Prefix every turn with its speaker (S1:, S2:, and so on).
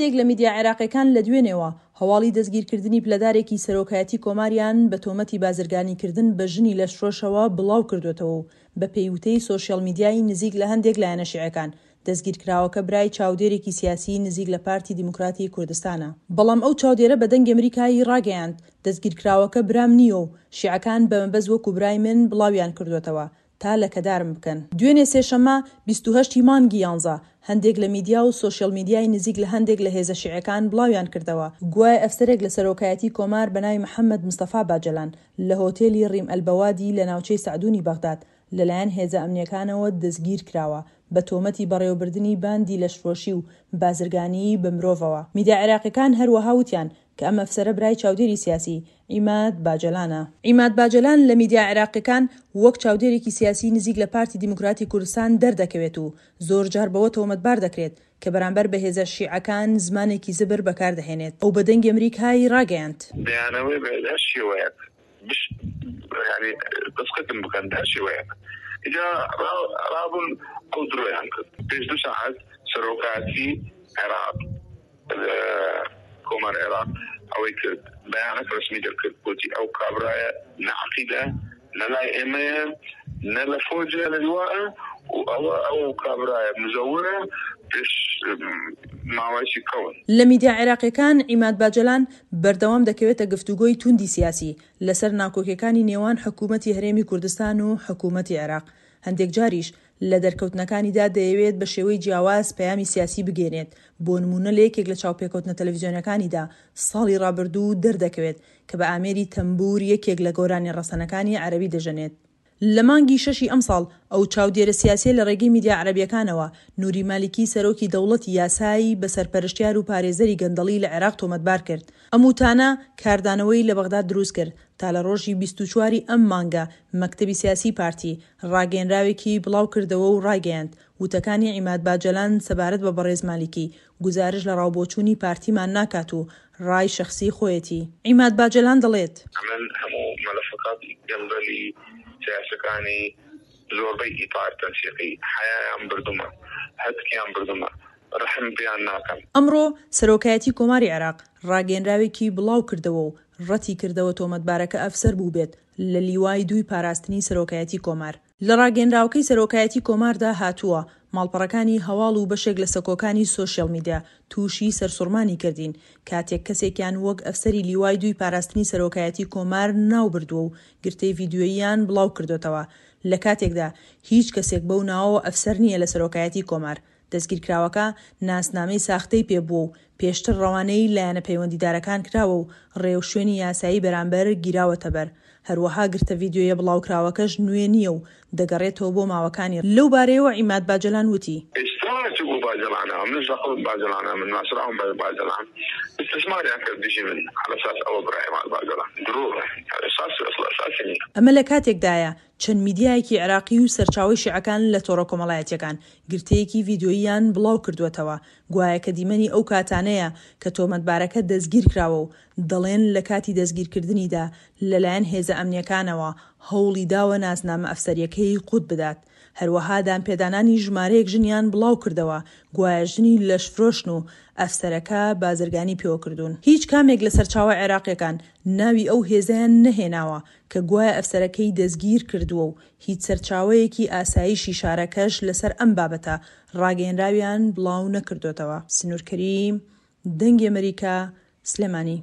S1: هەندێک لە میدیا عێراقیەکان لە دوێنێەوە هەواڵی دەستگیرکردنی پلەدارێکی سەرۆکایەتی کۆماریان بە تۆمەتی بازرگانیکردن بە ژنی لە شۆشەوە بڵاو کردوێتەوە و بە پێیوتەی سۆشیەل میدیای نزیک لە هەندێک لایەنە شیعەکان. دەستگیرکراوەکە برای چاودێرێکی سیاسی نزیک لە پارتی دیموکراتی کوردستانە. بەڵام ئەو چاودێرە بە دەنگی ئەمریکایی ڕاگەیاند دەستگیرکراوەکە برام نییە و شیعەکان بە مەبەست وەکو برای من بڵاویان کردوێتەوە تا لەکەدارم بکەن. دوێنێ سێشەممە 28 مانگی 11 هەندێک لە میدیا و سۆشیەل میدیای نزیک لە هەندێک لە هێزە شیعەکان بڵاویان کردەوە. گوایە ئەفسەرێک لە سەرۆکایەتی کۆمار بەناوی محەممەد مستەفا باجەلان لە هۆتێلی ڕیم ئەلبەوادی لە ناوچەی سەعدونی بەغداد لەلایەن هێزە ئەمنیەکانەوە دەستگیر کراوە بە تۆمەتی بەڕێوەبردننی باندی لەشفرۆشی و بازرگانی بە مرۆڤەوە. میدیا عێراقیەکان هەروەها وتیان کە ئەم ئەفسەرە برای چاودێری سیاسی عیماد باجەلانە. عیماد باجەلان لە میدیا عێراقیەکان وەک چاودێرێکی سیاسی نزیک لە پارتی دیموکراتی کوردستان دەردەکەوێت و زۆر جار بەوە تۆمەتبار دەکرێت کە بەرامبەر بە هێزە شیعەکان زمانێکی زبر بەکاردەهێنێت. ئەو بە دەنگی ئەمریکایی ڕاگەیاند
S2: بەیانەوەی بە شێوەیەک دەستخەتم بکەن دا شێوەیەک اینجا رابوون ئەو درۆیان کرد پێش 2 ساعت سەرۆکایەتی عێراق کۆمار عێراق ئەوەی کرد بەیانەک ڕسمی دەکرد بۆتی ئەو کابرایە نەعەقیدە نە لای ئێمەیە نە لە فۆجە لە دوایە و ئەو کابرایە مزەورە پێش ماوەیەکی کەون.
S1: لە میدیا عێراقیەکان عیماد باجەلان بەردەوام دەکەوێتە گفتوگۆی توندی سیاسی لەسەر ناکۆکیەکانی نێوان حکوومەتی هەرێمی کوردستان و حکوومەتی عێراق. هەندێک جاریش لە دەرکەوتنەکانیدا دەیەوێت بە شێوەی جیاواز پەیامی سیاسی بگێنێت. بۆ نمونە لە یەکێک لە چاوپێکەوتنە تەلەڤیزیۆنەکانیدا ساڵی ڕابردوو دەردەکەوێت کە بە ئامێری تەمبور یەکێک لە گۆرانی ڕەسەنەکانی عەرەبی دەژەنێت. لە مانگی 6 ئەم ساڵ ئەو چاودێرە سیاسی لە ڕێگەی میدیا عەرەبیەکانەوە نوری مالیکی سەرۆکی دەوڵەتی یاسایی بە سەرپەرشتیار و پارێزەری گەندەڵی لە عێراق تۆمەتبار کرد. ئەم وتانە کاردانەوەی لە بەغداد دروست کرد تا لە ڕۆژی 24 ئەم مانگە مەکتەبی سیاسی پارتی ڕاگەیەنراوێکی بڵاو کردەوە و ڕاگەیاند وتەکانی عیماد باجەلان سەبارەت بە بەڕێز مالیکی گزارش لە ڕاوبۆچوونی پارتیمان ناکات و ڕای شەخسی خۆیەتی. عیماد باجەلان دەڵێت
S2: من هەموو مەلەفەکاتی گەندەڵی سیاسەکانی زۆربەی ئیتار تەنسیقی حەیایان بردومە هەتکیان بردومە ڕەحم پێیان ناکەم.
S1: ئەمڕۆ سەرۆکایەتی کۆماری عێراق ڕاگەیەنراوێکی بڵاو کردەوە و ڕەتی کردەوە تۆمەتبارەکە ئەفسەر بوو بێت لە لیوای 2 پاراستنی سەرۆکایەتی کۆمار. لە ڕاگەیەنراوەکەی سەرۆکایەتی کۆماردا هاتووە ماڵپەڕەکانی هەواڵ و بەشێک لە سەکۆکانی سۆشیەل میدیا تووشی سەرسوڕمانی کردین کاتێک کەسێکیان وەک ئەفسەری لیوای 2 پاراستنی سەرۆکایەتی کۆمار ناوبردووە و گرتەی ڤیدیۆییان بڵاو کردوێتەوە لە کاتێکدا هیچ کەسێک بەو ناوەوە ئەفسەر نییە لە سەرۆکایەتی کۆمار. دەستگیرکراوەکە ناسنامەی ساختەی پێبووە و پێشتر ڕەوانەی لایەنە پەیوەندیدارەکان کراوە و ڕێوشوێنی یاسایی بەرامبەر گیراوەتە بەر. هەروەها گرتە ڤیدیۆیە بڵاوکراوەکەش نوێ نییە و دەگەڕێتەوە بۆ ماوەکانی. لەو بارەیەوە عیماد باجەلان وتی
S2: من ناسراهم باجەلان استثماریان کرد دیژی من على اساس ئەوە برای عیماد باجەلان دروغە ئەساسی نییە.
S1: ئەمە لە کاتێکدایە چەند میدیایەکی عێراقی و سەرچاوی شیعەکان لە تۆڕە کۆمەڵایەتیەکان گرتەیەکی ڤیدیۆییان بڵاو کردوێتەوە گوایە کە دیمەنی ئەو کاتانەیە کە تۆمەتبارەکە دەستگیر کراوە و دەڵێن لە کاتی دەستگیرکردنیدا لەلایەن هێزە ئەمنیەکانەوە هەوڵی داوە ناسنامە ئەفسەریەکەی قوت بدات. هەروەها دانپێدانانی ژمارەیەک ژنیان بڵاو کردەوە گوایە ژنی لەشفرۆشن و ئەفسەرەکە بازرگانی پێوە کردوون. هیچ کامێک لە سەرچاوە عێراقیەکان ناوی ئەو هێزەیان نەهێناوە کە گوایە ئەفسەرەکەی دەستگیر کردووە و هیچ سەرچاوەیەکی ئاسایشی شارەکەش لەسەر ئەم بابەتە ڕاگەیەنراویان بڵاو نەکردوێتەوە. سنوور کەریم، دەنگی ئەمریکا، سلێمانی.